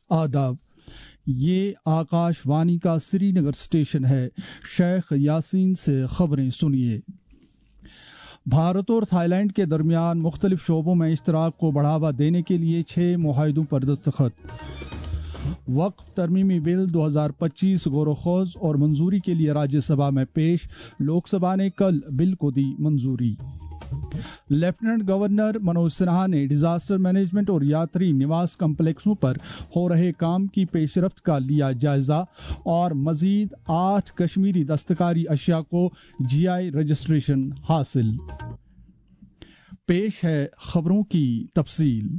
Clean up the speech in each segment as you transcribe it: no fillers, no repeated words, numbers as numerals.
آداب، یہ آکاش وانی کا سری نگر اسٹیشن ہے۔ شیخ یاسین سے خبریں سنیے۔ بھارت اور تھائی لینڈ کے درمیان مختلف شعبوں میں اشتراک کو بڑھاوا دینے کے لیے 6 معاہدوں پر دستخط۔ وقف ترمیمی بل 2025 غور و خوض اور منظوری کے لیے راجیہ سبھا میں پیش، لوک سبھا نے کل بل کو دی منظوری۔ لیفٹیننٹ گورنر منوج سنہا نے ڈیزاسٹر مینجمنٹ اور یاتری نواس کمپلیکسوں پر ہو رہے کام کی پیش رفت کا لیا جائزہ اور مزید 8 کشمیری دستکاری اشیاء کو جی آئی رجسٹریشن حاصل۔ پیش ہے خبروں کی تفصیل۔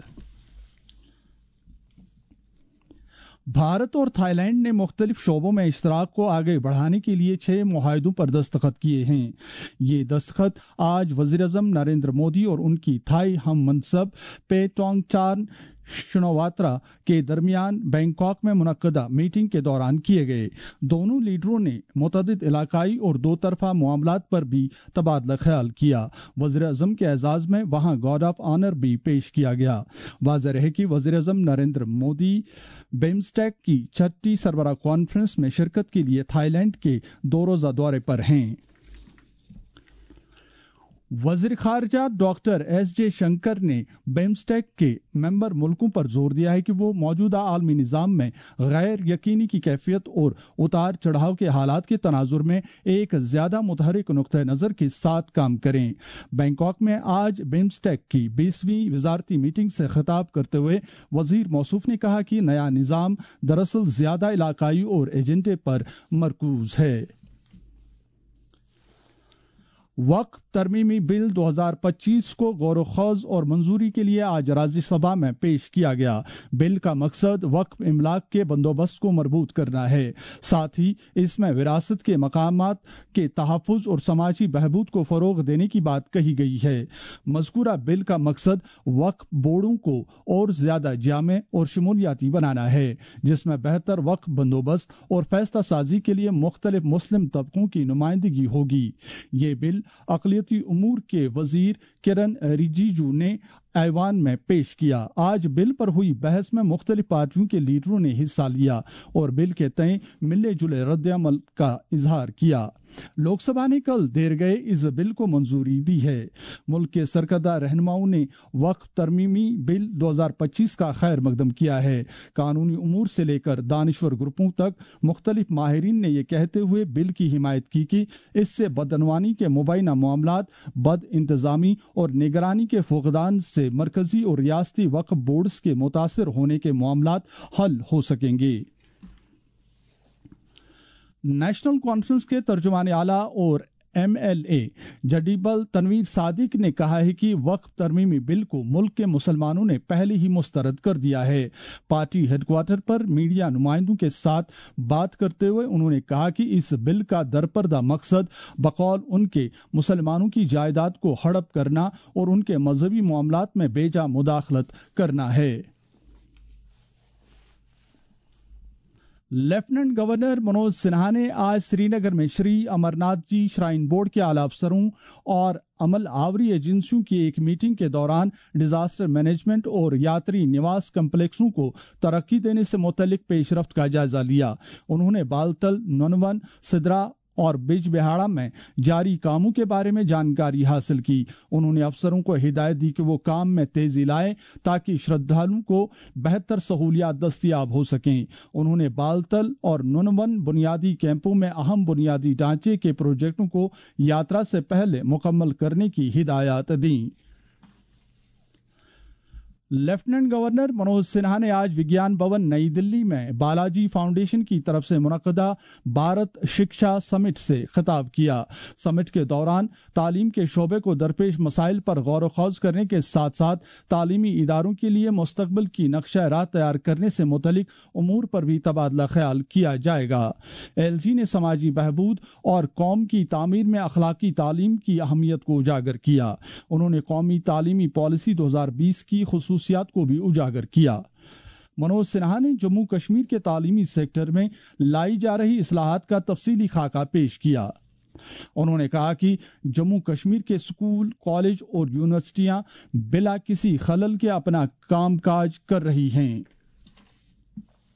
بھارت اور تھائی لینڈ نے مختلف شعبوں میں اشتراک کو آگے بڑھانے کے لیے 6 معاہدوں پر دستخط کیے ہیں۔ یہ دستخط آج وزیر اعظم نریندر مودی اور ان کی تھائی ہم منصب پیٹونگ چان شنواترا کے درمیان بینکاک میں منعقدہ میٹنگ کے دوران کیے گئے۔ دونوں لیڈروں نے متعدد علاقائی اور دو طرفہ معاملات پر بھی تبادلہ خیال کیا۔ وزیر اعظم کے اعزاز میں وہاں گارڈ آف آنر بھی پیش کیا گیا۔ واضح رہے کہ وزیر اعظم نریندر مودی بیمسٹیک کی 6ٹی سربراہ کانفرنس میں شرکت کے لیے تھائی لینڈ کے 2 روزہ دورے پر ہیں۔ وزیر خارجہ ڈاکٹر ایس جے شنکر نے بیمسٹیک کے ممبر ملکوں پر زور دیا ہے کہ وہ موجودہ عالمی نظام میں غیر یقینی کی کیفیت اور اتار چڑھاؤ کے حالات کے تناظر میں ایک زیادہ متحرک نقطہ نظر کے ساتھ کام کریں۔ بینکاک میں آج بیمسٹیک کی 20ویں وزارتی میٹنگ سے خطاب کرتے ہوئے وزیر موصوف نے کہا کہ نیا نظام دراصل زیادہ علاقائی اور ایجنڈے پر مرکوز ہے۔ وقف ترمیمی بل 2025 کو غور و خوض اور منظوری کے لیے آج راجیہ سبھا میں پیش کیا گیا۔ بل کا مقصد وقف املاک کے بندوبست کو مربوط کرنا ہے، ساتھ ہی اس میں وراثت کے مقامات کے تحفظ اور سماجی بہبود کو فروغ دینے کی بات کہی گئی ہے۔ مذکورہ بل کا مقصد وقف بورڈوں کو اور زیادہ جامع اور شمولیاتی بنانا ہے، جس میں بہتر وقف بندوبست اور فیصلہ سازی کے لیے مختلف مسلم طبقوں کی نمائندگی ہوگی۔ یہ بل اقلیتی امور کے وزیر کرن رجیجو نے ایوان میں پیش کیا۔ آج بل پر ہوئی بحث میں مختلف پارٹیوں کے لیڈروں نے حصہ لیا اور بل کے تئیں ملے جلے رد عمل کا اظہار کیا۔ لوک سبھا نے کل دیر گئے اس بل کو منظوری دی ہے۔ ملک کے سرکردہ رہنماؤں نے وقف ترمیمی بل 2025 کا خیر مقدم کیا ہے۔ قانونی امور سے لے کر دانشور گروپوں تک مختلف ماہرین نے یہ کہتے ہوئے بل کی حمایت کی کہ اس سے بدعنوانی کے مبینہ معاملات، بد انتظامی اور نگرانی کے فقدان سے مرکزی اور ریاستی وقف بورڈز کے متاثر ہونے کے معاملات حل ہو سکیں گے۔ نیشنل کانفرنس کے ترجمان اعلیٰ اور M L A Zadibal Tanvir Sadiq نے کہا ہے کہ وقف ترمیمی بل کو ملک کے مسلمانوں نے پہلے ہی مسترد کر دیا ہے۔ پارٹی ہیڈ کوارٹر پر میڈیا نمائندوں کے ساتھ بات کرتے ہوئے انہوں نے کہا کہ اس بل کا درپردہ مقصد بقول ان کے مسلمانوں کی جائیداد کو ہڑپ کرنا اور ان کے مذہبی معاملات میں بے جا مداخلت کرنا ہے۔ لیفٹیننٹ گورنر منوج سنہا نے آج سری نگر میں شری امرناتھ جی شرائن بورڈ کے اعلیٰ افسروں اور عمل آوری ایجنسیوں کی ایک میٹنگ کے دوران ڈیزاسٹر مینجمنٹ اور یاتری نواس کمپلیکسوں کو ترقی دینے سے متعلق پیش رفت کا جائزہ لیا۔ انہوں نے بالتل، ننون، سدرا اور بج بہاڑا میں جاری کاموں کے بارے میں جانکاری حاصل کی۔ انہوں نے افسروں کو ہدایت دی کہ وہ کام میں تیزی لائیں تاکہ شردھالوں کو بہتر سہولیات دستیاب ہو سکیں۔ انہوں نے بالتل اور ننون بنیادی کیمپوں میں اہم بنیادی ڈھانچے کے پروجیکٹوں کو یاترا سے پہلے مکمل کرنے کی ہدایات دیں۔ لیفٹیننٹ گورنر منوج سنہا نے آج وگیان بھون نئی دلی میں بالاجی فاؤنڈیشن کی طرف سے منعقدہ بھارت شکشا سمٹ سے خطاب کیا۔ سمٹ کے دوران تعلیم کے شعبے کو درپیش مسائل پر غور و خوض کرنے کے ساتھ ساتھ تعلیمی اداروں کے لیے مستقبل کی نقشہ راہ تیار کرنے سے متعلق امور پر بھی تبادلہ خیال کیا جائے گا۔ ایل جی نے سماجی بہبود اور قوم کی تعمیر میں اخلاقی تعلیم کی اہمیت کو اجاگر کیا۔ انہوں نے قومی تعلیمی پالیسی 2020 کی خصوصیات کو بھی اجاگر کیا۔ منوج سنہا نے جموں کشمیر کے تعلیمی سیکٹر میں لائی جا رہی اصلاحات کا تفصیلی خاکہ پیش کیا۔ انہوں نے کہا کہ جموں کشمیر کے اسکول، کالج اور یونیورسٹیاں بلا کسی خلل کے اپنا کام کاج کر رہی ہیں۔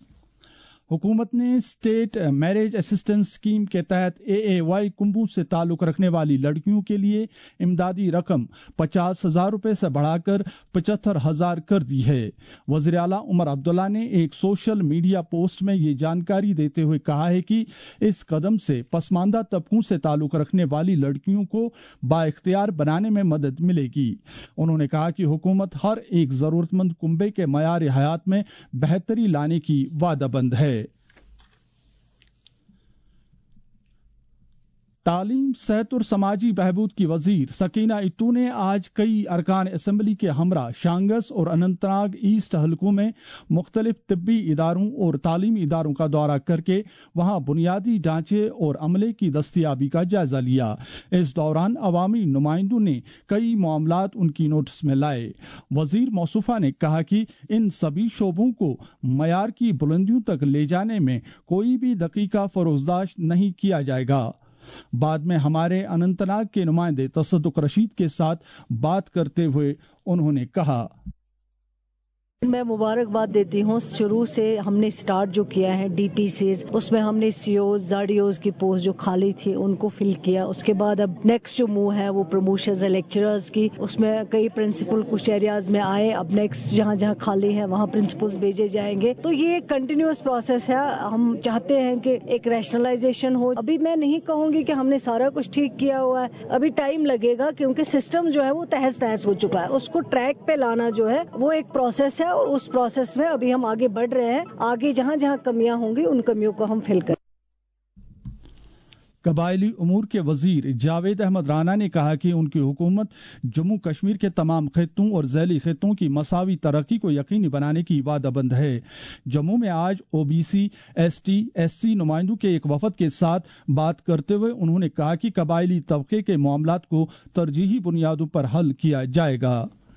हुकूमत ने स्टेट मैरिज असिस्टेंस स्कीम के तहत AAY कुंभों से ताल्लुक रखने वाली लड़कियों के लिए इमदादी रकम 50,000 रुपए से बढ़ाकर 75,000 कर दी है। वज़ीर आला उमर अब्दुल्ला ने एक सोशल मीडिया पोस्ट में ये जानकारी देते हुए कहा है कि इस कदम से पसमानदा तबकों से ताल्लुक रखने वाली लड़कियों को बाइख्तियार बनाने में मदद मिलेगी। उन्होंने कहा कि हुकूमत हर एक जरूरतमंद कुंबे के मयार हयात में बेहतरी लाने की वादाबंद है। तालीम, सेहत और समाजी बहबूद की वजीर सकीना इत्तू ने आज कई अरकान असम्बली के हमरा शांगस और अनंतनाग ईस्ट हलकों में मुख्तलिफ तिब्बी इदारों और तालीमी इदारों का दौरा करके वहां बुनियादी ढांचे और अमले की दस्तयाबी का जायजा लिया। इस दौरान अवामी नुमाइंदों ने कई मामलात उनकी नोटिस में लाए। वजीर मौसूफा ने कहा कि इन सभी शोबों को मयार की बुलंदियों तक ले जाने में कोई भी दकीका फरोजदाश नहीं किया जाएगा। बाद में हमारे अनंतनाग के नुमाइंदे तसद्दुक रशीद के साथ बात करते हुए उन्होंने कहा, मैं मुबारकबाद देती हूँ। शुरू से हमने स्टार्ट जो किया है DPCs, उसमें हमने COs, ZDOs की पोस्ट जो खाली थी उनको फिल किया। उसके बाद अब नेक्स्ट जो मूव है वो प्रमोशंस है लेक्चरर्स की, उसमें कई प्रिंसिपल कुछ एरियाज में आए। अब नेक्स्ट जहाँ जहाँ खाली है वहाँ प्रिंसिपल्स भेजे जाएंगे। तो ये एक कंटिन्यूअस प्रोसेस है। हम चाहते हैं कि एक रैशनलाइजेशन हो। अभी मैं नहीं कहूंगी कि हमने सारा कुछ ठीक किया हुआ है, अभी टाइम लगेगा क्योंकि सिस्टम जो है वो तहस नहस हो चुका है। उसको ट्रैक पे लाना जो है वो एक प्रोसेस है और उस प्रोसेस में अभी हम आगे बढ़ रहे हैं। आगे जहां जहां कमियां होंगी उन कमियों को हम फिल करें। कबायली उमूर के वजीर जावेद अहमद राना ने कहा कि उनकी हुकूमत जम्मू कश्मीर के तमाम खित्तों और ज़ैली खित्तों की मसावी तरक्की को यकीनी बनाने की वादाबंद है। जम्मू में आज OBC, ST, SC नुमाइंदों के एक वफद के साथ बात करते हुए उन्होंने कहा कि कबायली तबके के मामलात को तरजीही बुनियादों पर हल किया जाएगा।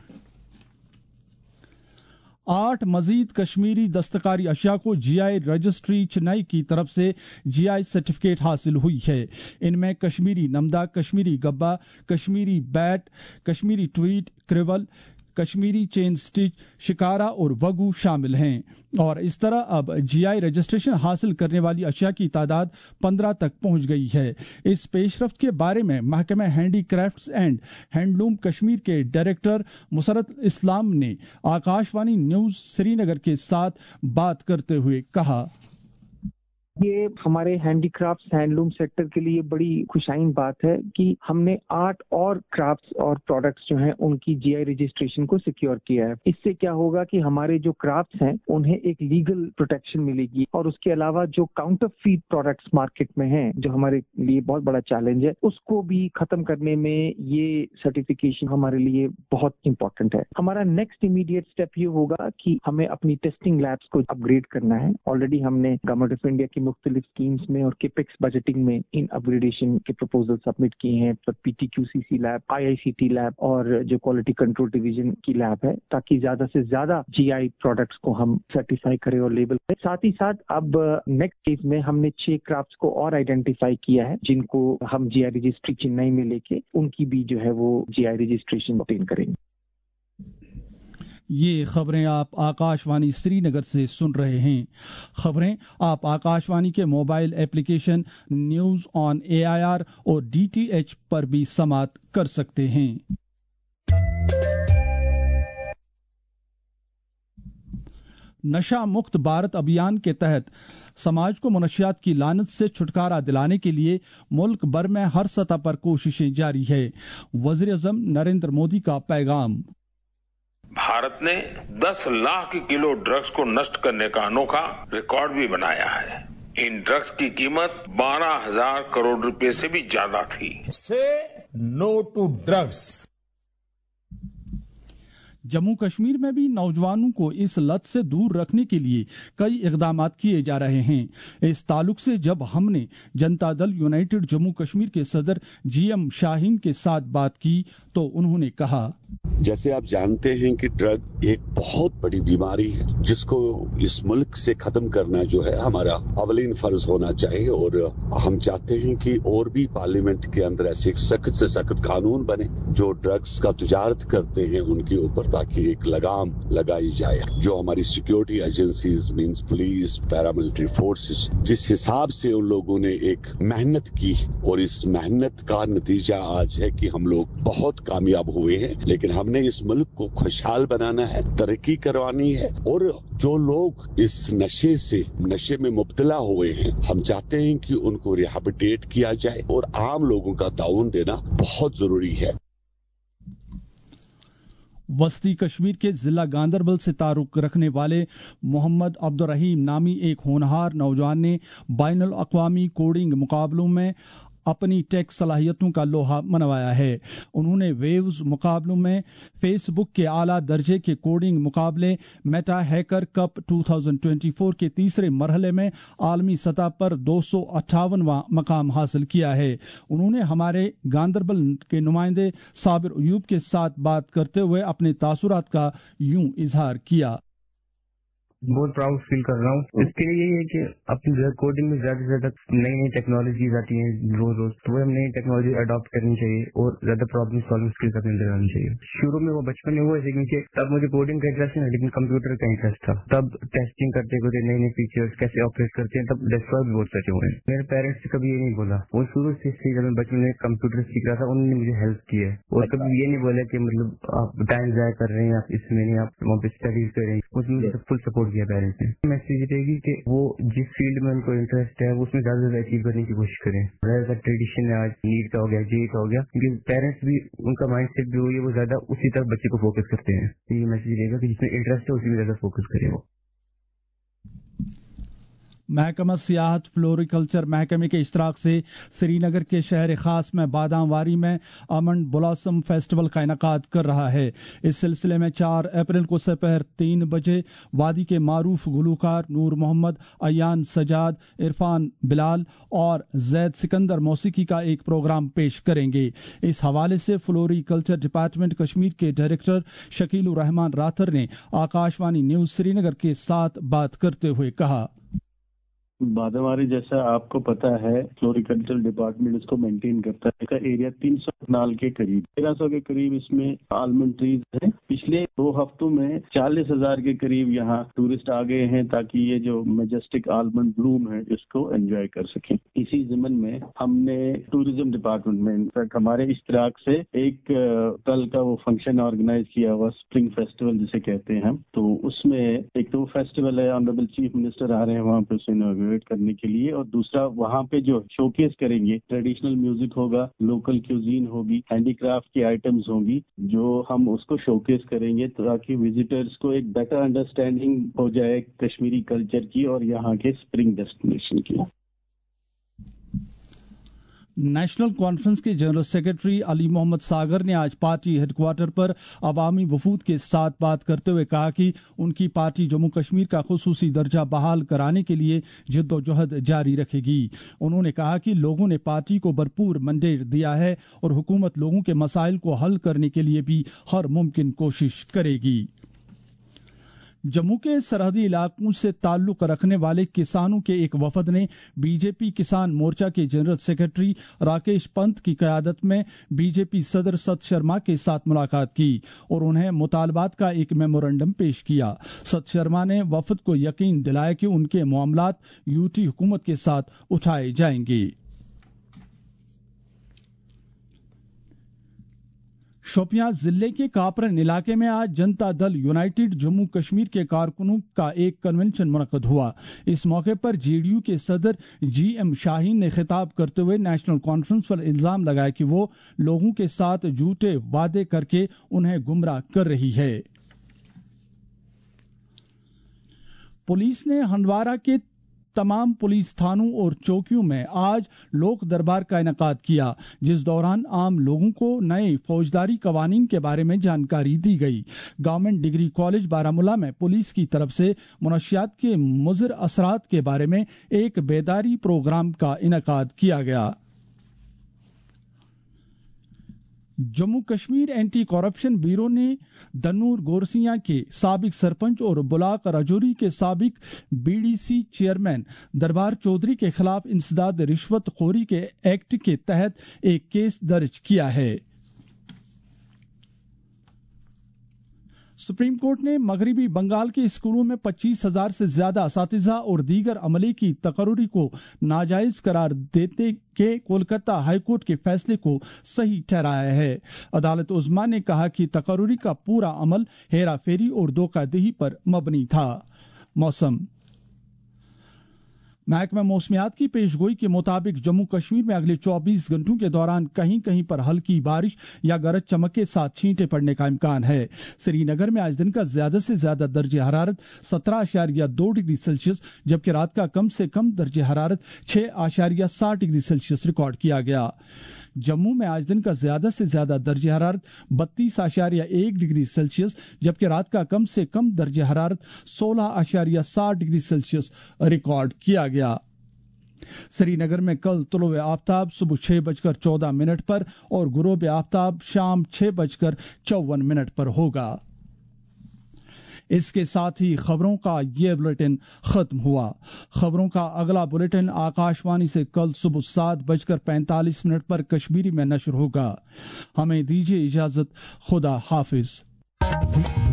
8 मजीद कश्मीरी दस्तकारी अशिया को GI रजिस्ट्री चेन्नई की तरफ से GI सर्टिफिकेट हासिल हुई है। इनमें Kashmiri namda, Kashmiri gabba, Kashmiri bat, Kashmiri tweed, crewel, Kashmiri chain stitch, shikara और वगू शामिल हैं। और इस तरह अब GI रजिस्ट्रेशन हासिल करने वाली अशिया की तादाद 15 तक पहुंच गई है। इस पेशरफ्त के बारे में महकमा हैंडीक्राफ्ट्स एंड हैंडलूम कश्मीर के डायरेक्टर मुसरत इस्लाम ने आकाशवाणी न्यूज श्रीनगर के साथ बात करते हुए कहा, ये हमारे हैंडीक्राफ्ट्स हैंडलूम सेक्टर के लिए बड़ी खुशाइन बात है कि हमने 8 और क्राफ्ट्स और प्रोडक्ट्स जो हैं उनकी GI रजिस्ट्रेशन को सिक्योर किया है। इससे क्या होगा कि हमारे जो क्राफ्ट्स हैं उन्हें एक लीगल प्रोटेक्शन मिलेगी और उसके अलावा जो काउंटरफीट प्रोडक्ट्स मार्केट में हैं जो हमारे लिए बहुत बड़ा चैलेंज है उसको भी खत्म करने में ये सर्टिफिकेशन हमारे लिए बहुत इंपॉर्टेंट है। हमारा नेक्स्ट इमीडिएट स्टेप ये होगा कि हमें अपनी टेस्टिंग लैब्स को अपग्रेड करना है। ऑलरेडी हमने गवर्नमेंट ऑफ इंडिया की मुख्तलिफ स्कीम्स में और केपेक्स बजटिंग में इन अपग्रेडेशन के प्रपोजल सबमिट किए हैं पर PTQCC लैब, IICT लैब और जो क्वालिटी कंट्रोल डिवीजन की लैब है, ताकि ज्यादा से ज्यादा GI प्रोडक्ट्स को हम सर्टिफाई करें और लेबल करें। साथ ही साथ अब नेक्स्ट फेज में हमने 6 क्राफ्ट्स को और आइडेंटिफाई किया है जिनको हम GI रजिस्ट्री चेन्नई में लेके उनकी भी जो है वो GI रजिस्ट्रेशन ऑब्टेन करेंगे। ये खबरें आप आकाशवाणी श्रीनगर से सुन रहे हैं। खबरें आप आकाशवाणी के mobile application news on AIR और DTH पर भी समात कर सकते हैं। नशा मुक्त भारत अभियान के तहत समाज को मनशियात की लानत से छुटकारा दिलाने के लिए मुल्क भर में हर सतह पर कोशिशें जारी है। वज़ीर-ए-आज़म नरेंद्र मोदी का पैगाम। भारत ने 10 लाख किलो ड्रग्स को नष्ट करने का अनोखा रिकॉर्ड भी बनाया है। इन ड्रग्स की कीमत 12,000 करोड़ रुपए से भी ज्यादा थी। से no to drugs. Jammu Kashmir में भी नौजवानों को इस लत से दूर रखने के लिए कई इकदाम किए जा रहे हैं। इस ताल्लुक से जब हमने जनता दल यूनाइटेड जम्मू कश्मीर के सदर GM शाहीन के साथ बात की तो उन्होंने कहा, जैसे आप जानते हैं कि ड्रग एक बहुत बड़ी बीमारी है जिसको इस मुल्क से खत्म करना जो है हमारा अवलीन फर्ज होना चाहिए और हम चाहते हैं कि और भी पार्लियामेंट के अंदर ऐसे सख्त से सख्त कानून बने जो ड्रग्स का तुजारत करते हैं उनके ऊपर ताकि एक लगाम लगाई जाए। जो हमारी security agencies means police, paramilitary forces, जिस हिसाब से उन लोगों ने एक मेहनत की और इस मेहनत का नतीजा आज है कि हम लोग बहुत कामयाब हुए हैं। लेकिन हमने इस मुल्क को खुशहाल बनाना है, तरक्की करवानी है, और जो लोग इस नशे में मुब्तला हुए हैं, हम चाहते हैं कि उनको रिहैबिलिटेट किया जाए और आम लोगों का ताउन देना बहुत जरूरी है। वस्ती कश्मीर के जिला गांदरबल से तारुक रखने वाले मोहम्मद अब्दुल रहीम नामी एक होनहार नौजवान ने बैनुल अक़वामी कोडिंग मुकाबलों में अपनी टेक सलाहियतों का लोहा मनवाया है। उन्होंने वेव्स मुकाबलों में फेसबुक के आला दर्जे के कोडिंग मुकाबले मेटा हैकर कप 2024 के तीसरे मरहले में आलमी सतह पर 258वां मकाम हासिल किया है। उन्होंने हमारे गांदरबल के नुमाइंदे साबिर अयूब के साथ बात करते हुए अपने तासुरात का यूं इजहार किया। बहुत प्राउड फील कर रहा हूँ। इसके लिए यही है कि अपनी कोडिंग में ज्यादा से ज्यादा नई टेक्नोलॉजीज आती हैं रोज रोज, तो हमें नई टेक्नोलॉजी अडॉप्ट करनी चाहिए और ज्यादा प्रॉब्लम सॉल्विंग स्किल्स अपने अंदर आनी चाहिए। शुरू में वो बचपन में हुआ क्योंकि तब मुझे कोडिंग का इंटरेस्ट नहीं, लेकिन कंप्यूटर का इंटरेस्ट था। तब टेस्टिंग करते करते नए नए फीचर्स कैसे ऑपरेट करते हैं, तब डेस्कटॉप भी बहुत सचे हुए हैं। मेरे पेरेंट्स से कभी ये नहीं बोला, वो शुरू से जब मैं बचपन में कंप्यूटर सीख रहा था उन्होंने मुझे हेल्प की है, और कभी ये नहीं बोला कि मतलब आप टाइम जाया कर रहे हैं, आप इसमें नहीं, आप वहाँ पे स्टडीज कर रहे हैं। मुझे फुल सपोर्ट किया पेरेंट्स ने। मैसेज रहेगी कि वो जिस फील्ड में उनको इंटरेस्ट है उसमें ज्यादा से ज्यादा अचीव करने की कोशिश करें। जैसा ट्रेडिशन है आज नीट का हो गया, जेई का हो गया, क्योंकि पेरेंट्स भी उनका माइंडसेट भी वही है, वो ज्यादा उसी तरफ बच्चे को फोकस करते हैं। तो ये मैसेज रहेगा कि जिसमें इंटरेस्ट है उसी में ज्यादा फोकस करें वो। महकमा सियाहत फ्लोरिकल्चर महकमे के इश्तराक से श्रीनगर के शहर खास में बादामवारी में आमंड ब्लॉसम फेस्टिवल का इनकाद कर रहा है। इस सिलसिले में 4 अप्रैल को दोपहर 3 बजे वादी के मारूफ गुलूकार नूर मोहम्मद, अयान सजाद, इरफान बिलाल और जैद सिकंदर मौसीकी का एक प्रोग्राम पेश करेंगे। इस हवाले से फ्लोरिकल्चर डिपार्टमेंट कश्मीर के डायरेक्टर शकीलुर रहमान राथर ने आकाशवाणी न्यूज श्रीनगर के साथ बात करते हुए कहा, बादामवारी जैसा आपको पता है फ्लोरिकल्चर डिपार्टमेंट इसको मेंटेन करता है। इसका एरिया 300 कनाल के करीब 1300 के करीब इसमें आलमंड ट्रीज हैं। पिछले 2 हफ्तों में 40,000 के करीब यहाँ टूरिस्ट आ गए हैं ताकि ये जो मैजेस्टिक आलमंड ब्लूम है इसको एंजॉय कर सकें। इसी ज़मन में हमने टूरिज्म डिपार्टमेंट में इनफैक्ट हमारे इश्तराक से एक कल का वो फंक्शन ऑर्गेनाइज किया हुआ स्प्रिंग फेस्टिवल जिसे कहते हैं हम। तो उसमें एक तो वो फेस्टिवल है, ऑनरेबल चीफ मिनिस्टर आ रहे हैं वहाँ पे उसे करने के लिए, और दूसरा वहाँ पे जो शोकेस करेंगे ट्रेडिशनल म्यूजिक होगा, लोकल क्यूजीन होगी, हैंडीक्राफ्ट की आइटम्स होंगी जो हम उसको शोकेस करेंगे ताकि विजिटर्स को एक बेटर अंडरस्टैंडिंग हो जाए कश्मीरी कल्चर की और यहाँ के स्प्रिंग डेस्टिनेशन की। नेशनल कॉन्फ्रेंस के जनरल सेक्रेटरी अली मोहम्मद सागर ने आज पार्टी हेडक्वार्टर पर अवामी वफूद के साथ बात करते हुए कहा कि उनकी पार्टी जम्मू कश्मीर का खुसूसी दर्जा बहाल कराने के लिए जिद्दोजहद जारी रखेगी। उन्होंने कहा कि लोगों ने पार्टी को भरपूर मैंडेट दिया है और हुकूमत लोगों के मसाइल को हल करने के लिए भी हर मुमकिन कोशिश करेगी। जम्मू के सरहदी इलाकों से ताल्लुक रखने वाले किसानों के एक वफद ने बीजेपी किसान मोर्चा के जनरल सेक्रेटरी राकेश पंत की क़यादत में बीजेपी सदर सत शर्मा के साथ मुलाकात की और उन्हें मुतालबात का एक मेमोरेंडम पेश किया। सत शर्मा ने वफद को यकीन दिलाया कि उनके मामलात यूटी हुकूमत के साथ उठाए जाएंगे। शोपियां जिले के कापरन इलाके में आज जनता दल यूनाइटेड जम्मू कश्मीर के कारकुनों का एक कन्वेंशन मुनक्कद हुआ। इस मौके पर जेडीयू के सदर जीएम शाहीन ने खिताब करते हुए नेशनल कॉन्फ्रेंस पर इल्जाम लगाया कि वो लोगों के साथ झूठे वादे करके उन्हें गुमराह कर रही है। पुलिस ने हंडवारा के तमाम पुलिस थानों और चौकियों में आज लोक दरबार का इनकाद किया, जिस दौरान आम लोगों को नए फौजदारी कवानीन के बारे में जानकारी दी गई। गवर्नमेंट डिग्री कॉलेज बारामूला में पुलिस की तरफ से मुनशियात के मुज़र असरात के बारे में एक बेदारी प्रोग्राम का इनकाद किया गया। Jammu Kashmir anti corruption bureau ने दन्नूर गोरसिया के साबिक सरपंच और बुलाक राजौरी के साबिक बीडीसी चेयरमैन दरबार चौधरी के खिलाफ इंसदाद रिश्वत खोरी के एक्ट के तहत एक केस दर्ज किया है। सुप्रीम कोर्ट ने मगरबी बंगाल के स्कूलों में 25,000 से ज्यादा असातिज़ा और दीगर अमले की तकर्री को नाजायज करार देते के कोलकाता हाईकोर्ट के फैसले को सही ठहराया है। अदालत उज़्मा ने कहा कि तकर्री का पूरा अमल हेरा फेरी और धोखाधड़ी पर मबनी था। मौसम। महकमा मौसमियात की पेशगोई के मुताबिक जम्मू कश्मीर में अगले 24 घंटों के दौरान कहीं कहीं पर हल्की बारिश या गरज चमक के साथ छींटे पड़ने का इम्कान है। श्रीनगर में आज दिन का ज्यादा से ज्यादा दर्जे हरारत 17.2 डिग्री सेल्सियस जबकि रात का कम से कम दर्जे हरारत 6.7 डिग्री सेल्सियस रिकॉर्ड किया गया। जम्मू में आज दिन का ज्यादा से ज्यादा दर्जे हरारत 32.1 डिग्री सेल्सियस जबकि रात का कम से कम दर्जे हरारत 16.7 डिग्री सेल्सियस रिकॉर्ड किया गया। श्रीनगर में कल तुलुए आफ्ताब सुबह 6:14 पर और गुरूब आफ्ताब शाम 6:54 पर होगा। इसके साथ ही खबरों का ये बुलेटिन खत्म हुआ। खबरों का अगला बुलेटिन आकाशवाणी से कल सुबह 7:45 पर कश्मीरी में नशर होगा। हमें दीजिए इजाजत। खुदा हाफिज।